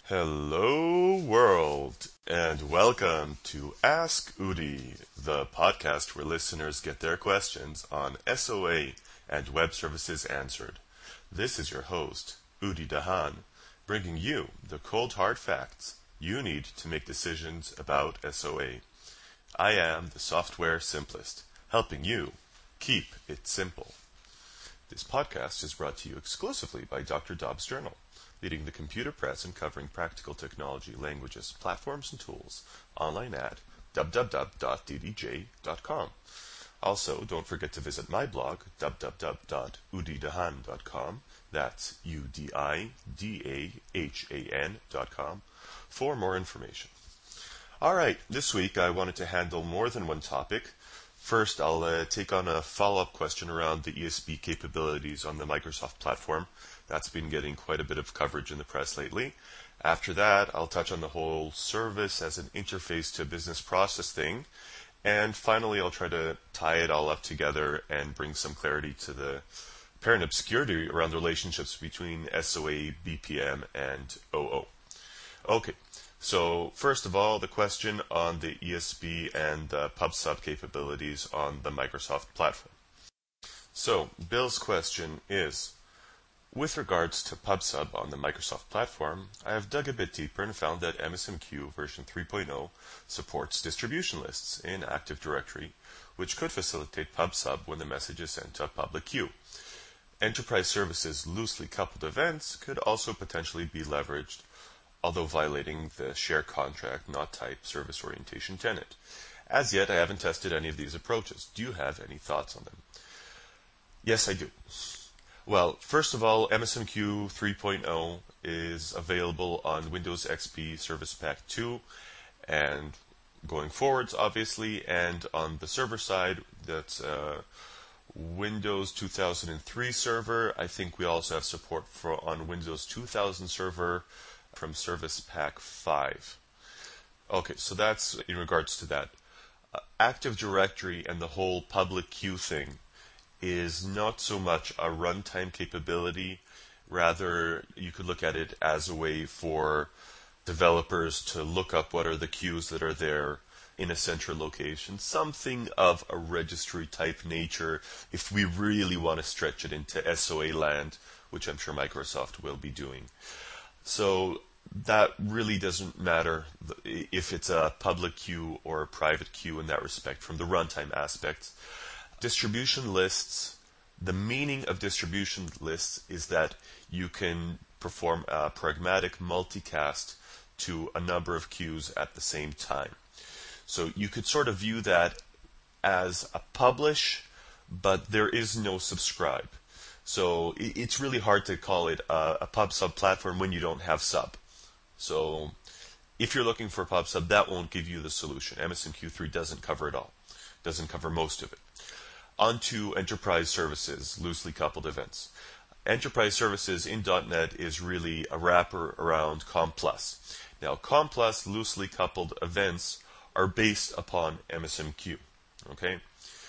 Hello, world, and welcome to Ask Udi, the podcast where listeners get their questions on SOA and web services answered. This is your host, Udi Dahan, bringing you the cold hard facts you need to make decisions about SOA. I am the software simplest, helping you keep it simple. This podcast is brought to you exclusively by Dr. Dobbs Journal, leading the computer press and covering practical technology, languages, platforms, and tools, online at www.ddj.com. Also, don't forget to visit my blog, www.udidahan.com, that's UDIDAHAN.com, for more information. Alright, this week I wanted to handle more than one topic. First, I'll take on a follow-up question around the ESB capabilities on the Microsoft platform. That's been getting quite a bit of coverage in the press lately. After that, I'll touch on the whole service as an interface to business process thing. And finally, I'll try to tie it all up together and bring some clarity to the apparent obscurity around the relationships between SOA, BPM, and OO. Okay, so first of all, the question on the ESB and the PubSub capabilities on the Microsoft platform. So, Bill's question is, with regards to PubSub on the Microsoft platform, I have dug a bit deeper and found that MSMQ version 3.0 supports distribution lists in Active Directory, which could facilitate PubSub when the message is sent to a public queue. Enterprise services loosely coupled events could also potentially be leveraged, although violating the share contract not type service orientation tenet. As yet, I haven't tested any of these approaches. Do you have any thoughts on them? Yes, I do. Well, first of all, MSMQ 3.0 is available on Windows XP Service Pack 2 and going forwards, obviously, and on the server side, that's Windows 2003 server. I think we also have support for on Windows 2000 server from Service Pack 5. Okay, so that's in regards to that. Active Directory and the whole public queue thing is not so much a runtime capability. Rather, you could look at it as a way for developers to look up what are the queues that are there in a central location. Something of a registry type nature if we really want to stretch it into SOA land, which I'm sure Microsoft will be doing. So that really doesn't matter if it's a public queue or a private queue in that respect from the runtime aspect. Distribution lists, the meaning of distribution lists is that you can perform a pragmatic multicast to a number of queues at the same time. So you could sort of view that as a publish, but there is no subscribe. So it's really hard to call it a PubSub platform when you don't have sub. So if you're looking for PubSub, that won't give you the solution. MSMQ3 doesn't cover it all, doesn't cover most of it. Onto enterprise services, loosely coupled events. Enterprise services in .NET is really a wrapper around COM+. Now, COM+, loosely coupled events are based upon MSMQ. Okay?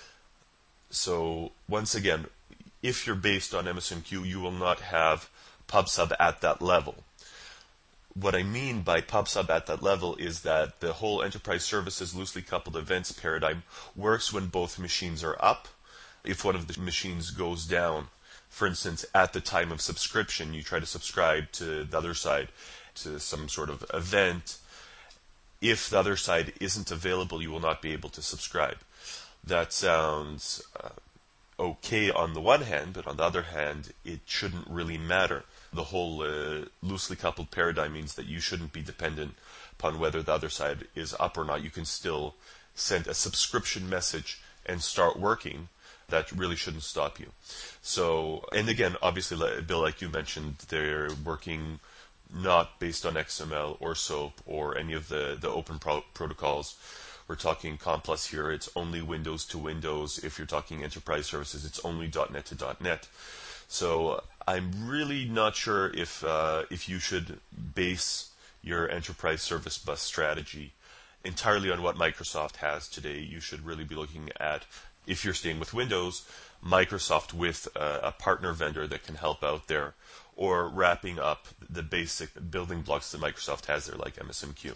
So, once again, if you're based on MSMQ, you will not have PubSub at that level. What I mean by PubSub at that level is that the whole enterprise services loosely coupled events paradigm works when both machines are up. If one of the machines goes down, for instance, at the time of subscription, you try to subscribe to the other side to some sort of event. If the other side isn't available, you will not be able to subscribe. That sounds okay on the one hand, but on the other hand, it shouldn't really matter. The whole loosely coupled paradigm means that you shouldn't be dependent upon whether the other side is up or not. You can still send a subscription message and start working. That really shouldn't stop you. So, and again, obviously, Bill, like you mentioned, they're working not based on XML or SOAP or any of the open protocols. We're talking COM+ here. It's only Windows to Windows. If you're talking enterprise services, it's only .NET to .NET. So I'm really not sure if you should base your enterprise service bus strategy entirely on what Microsoft has today. You should really be looking at, if you're staying with Windows, Microsoft with a partner vendor that can help out there, or wrapping up the basic building blocks that Microsoft has there, like MSMQ.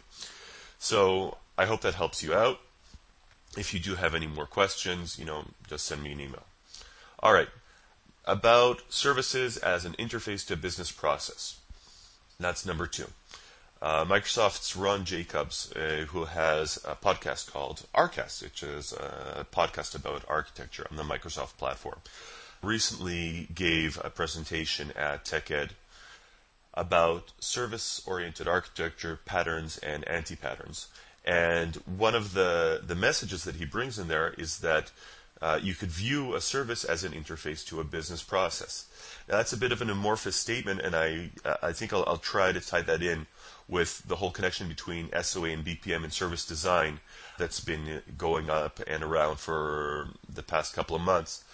So I hope that helps you out. If you do have any more questions, just send me an email. All right. About services as an interface to business process. That's number 2. Microsoft's Ron Jacobs, who has a podcast called Arcast, which is a podcast about architecture on the Microsoft platform, recently gave a presentation at TechEd about service-oriented architecture patterns and anti-patterns. And one of the messages that he brings in there is that you could view a service as an interface to a business process. Now, that's a bit of an amorphous statement, and I think I'll try to tie that in with the whole connection between SOA and BPM and service design that's been going up and around for the past couple of months.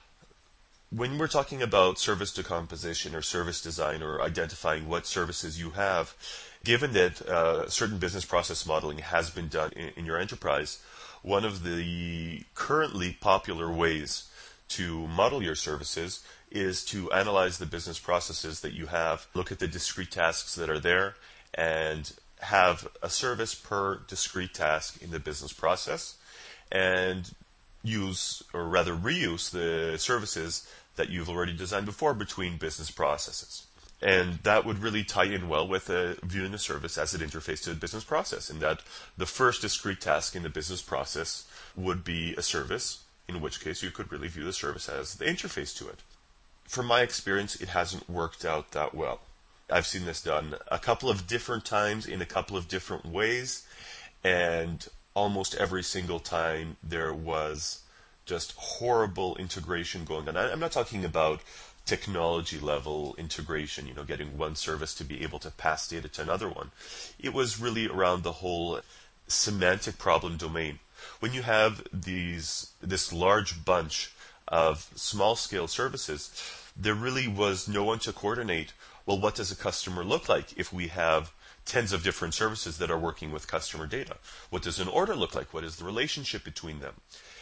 When we're talking about service decomposition or service design or identifying what services you have, given that certain business process modeling has been done in your enterprise, one of the currently popular ways to model your services is to analyze the business processes that you have, look at the discrete tasks that are there, and have a service per discrete task in the business process, and use, or rather reuse, the services that you've already designed before between business processes. And that would really tie in well with viewing a service as an interface to the business process, in that the first discrete task in the business process would be a service, in which case you could really view the service as the interface to it. From my experience, it hasn't worked out that well. I've seen this done a couple of different times in a couple of different ways, and almost every single time there was just horrible integration going on. I'm not talking about technology level integration, getting one service to be able to pass data to another one. It was really around the whole semantic problem domain. When you have this large bunch of small scale services, there really was no one to coordinate. Well, what does a customer look like if we have tens of different services that are working with customer data? What does an order look like? What is the relationship between them?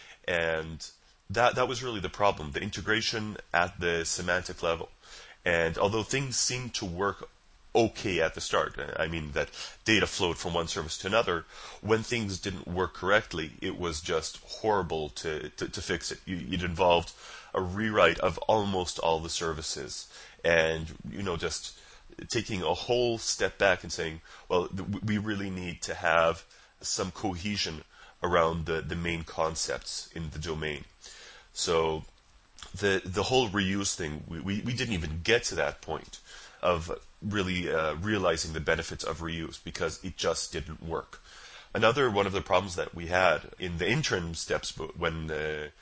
And that was really the problem, the integration at the semantic level. And although things seemed to work okay at the start, I mean that data flowed from one service to another, when things didn't work correctly, it was just horrible to fix it. It involved a rewrite of almost all the services, and just taking a whole step back and saying, well, we really need to have some cohesion around the main concepts in the domain. So the whole reuse thing, we didn't even get to that point of really realizing the benefits of reuse, because it just didn't work. Another one of the problems that we had in the interim steps, when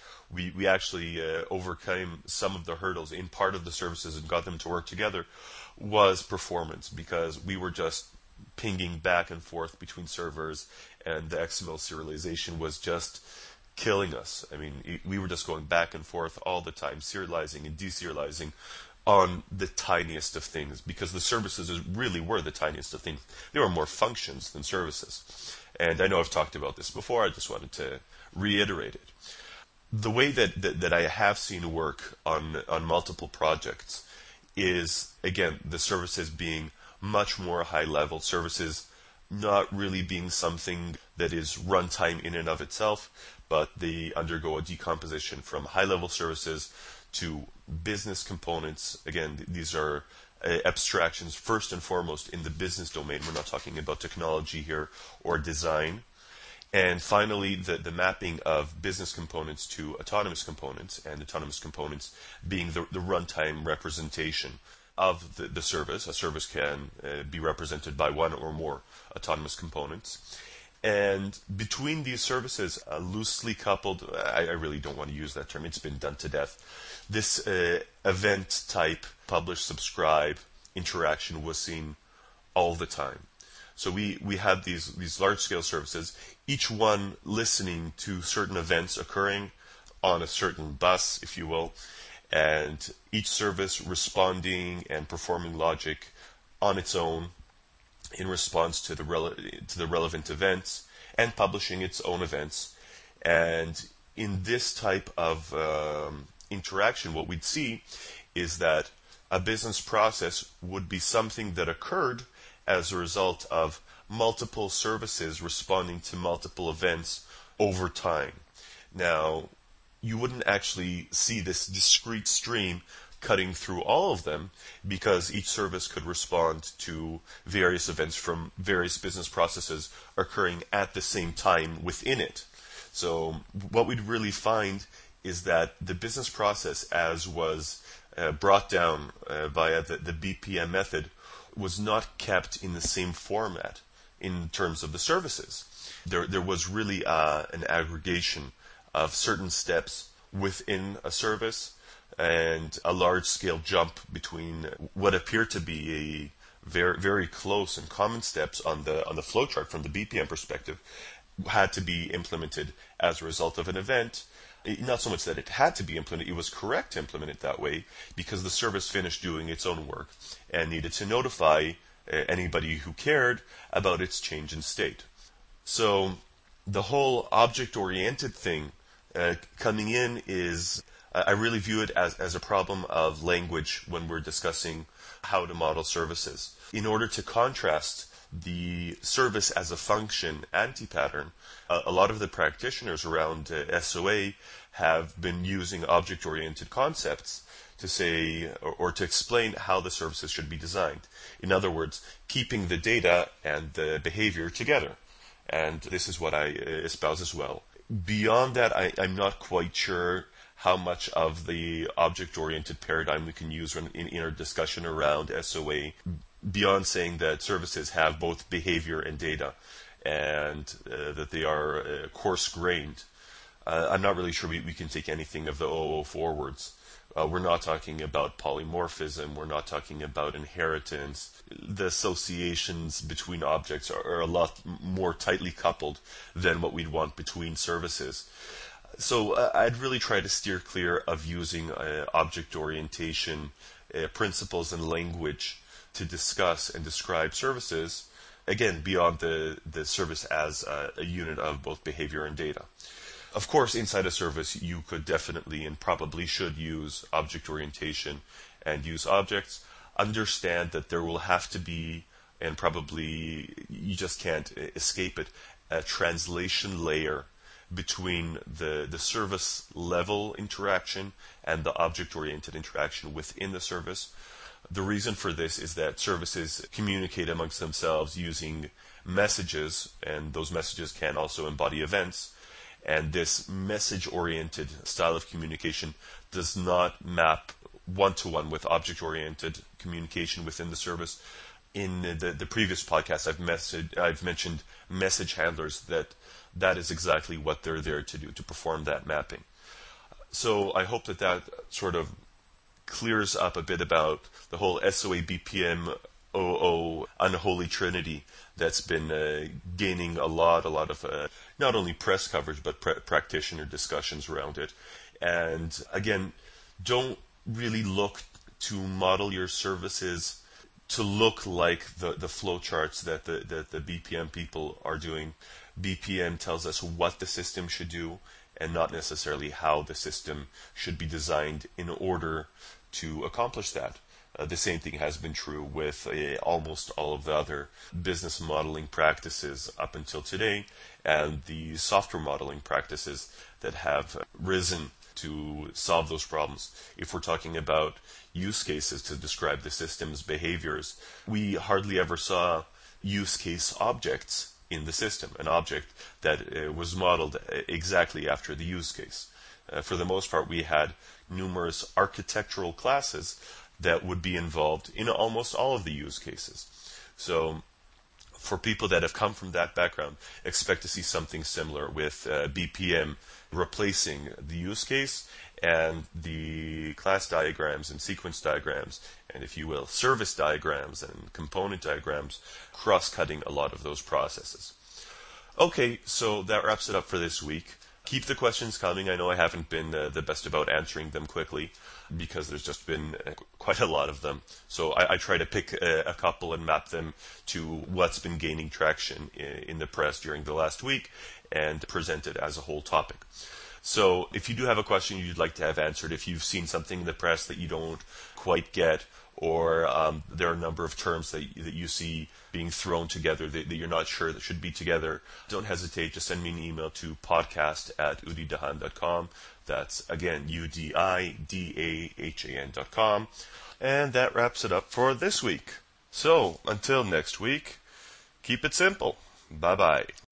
we actually overcame some of the hurdles in part of the services and got them to work together, was performance, because we were just pinging back and forth between servers, and the XML serialization was just killing us. I mean, we were just going back and forth all the time, serializing and deserializing on the tiniest of things, because the services really were the tiniest of things. They were more functions than services. And I know I've talked about this before, I just wanted to reiterate it. The way that I have seen work on multiple projects is, again, the services being much more high-level, services not really being something that is runtime in and of itself, but they undergo a decomposition from high-level services to business components. Again, these are abstractions first and foremost in the business domain. We're not talking about technology here or design. And finally, the mapping of business components to autonomous components, and autonomous components being the runtime representation of the service. A service can be represented by one or more autonomous components. And between these services, loosely coupled, I really don't want to use that term, it's been done to death, this event type publish, subscribe interaction was seen all the time. So we had these large scale services, each one listening to certain events occurring on a certain bus, if you will, and each service responding and performing logic on its own in response to the relevant events, and publishing its own events. And in this type of interaction, what we'd see is that a business process would be something that occurred as a result of multiple services responding to multiple events over time. Now, you wouldn't actually see this discrete stream cutting through all of them because each service could respond to various events from various business processes occurring at the same time within it. So what we'd really find is that the business process, as was brought down via the BPM method, was not kept in the same format in terms of the services. There was really an aggregation of certain steps within a service and a large-scale jump between what appeared to be a very, very close and common steps on the flowchart from the BPM perspective had to be implemented as a result of an event. Not so much that it had to be implemented, it was correct to implement it that way because the service finished doing its own work and needed to notify anybody who cared about its change in state. So the whole object-oriented thing coming in is, I really view it as a problem of language when we're discussing how to model services. In order to contrast the service as a function anti-pattern, a lot of the practitioners around SOA have been using object-oriented concepts to say or to explain how the services should be designed. In other words, keeping the data and the behavior together. And this is what I espouse as well. Beyond that, I'm not quite sure how much of the object-oriented paradigm we can use in our discussion around SOA, beyond saying that services have both behavior and data, and that they are coarse-grained. I'm not really sure we can take anything of the OO forwards. We're not talking about polymorphism. We're not talking about inheritance. The associations between objects are a lot more tightly coupled than what we'd want between services. So I'd really try to steer clear of using object orientation principles and language to discuss and describe services, again, beyond the service as a unit of both behavior and data. Of course, inside a service, you could definitely and probably should use object orientation and use objects. Understand that there will have to be, and probably you just can't escape it, a translation layer between the service level interaction and the object-oriented interaction within the service. The reason for this is that services communicate amongst themselves using messages, and those messages can also embody events. And this message-oriented style of communication does not map one-to-one with object-oriented communication within the service. In the previous podcast, I've mentioned message handlers, that is exactly what they're there to do, to perform that mapping. So I hope that sort of clears up a bit about the whole SOA BPM OO unholy trinity that's been gaining a lot of not only press coverage but practitioner discussions around it. And again, don't really look to model your services to look like the flowcharts that the BPM people are doing. BPM tells us what the system should do and not necessarily how the system should be designed in order to accomplish that. The same thing has been true with almost all of the other business modeling practices up until today, and the software modeling practices that have risen to solve those problems. If we're talking about use cases to describe the system's behaviors, we hardly ever saw use case objects in the system, an object that was modeled exactly after the use case. For the most part, we had numerous architectural classes that would be involved in almost all of the use cases. So for people that have come from that background, expect to see something similar with BPM replacing the use case and the class diagrams and sequence diagrams, and if you will, service diagrams and component diagrams, cross-cutting a lot of those processes. Okay, so that wraps it up for this week. Keep the questions coming. I know I haven't been the best about answering them quickly because there's just been quite a lot of them. So I try to pick a couple and map them to what's been gaining traction in the press during the last week and present it as a whole topic. So if you do have a question you'd like to have answered, if you've seen something in the press that you don't quite get, or there are a number of terms that you see being thrown together that you're not sure that should be together, don't hesitate to send me an email to podcast@udidahan.com. That's, again, UDIDAHAN.com. And that wraps it up for this week. So, until next week, keep it simple. Bye-bye.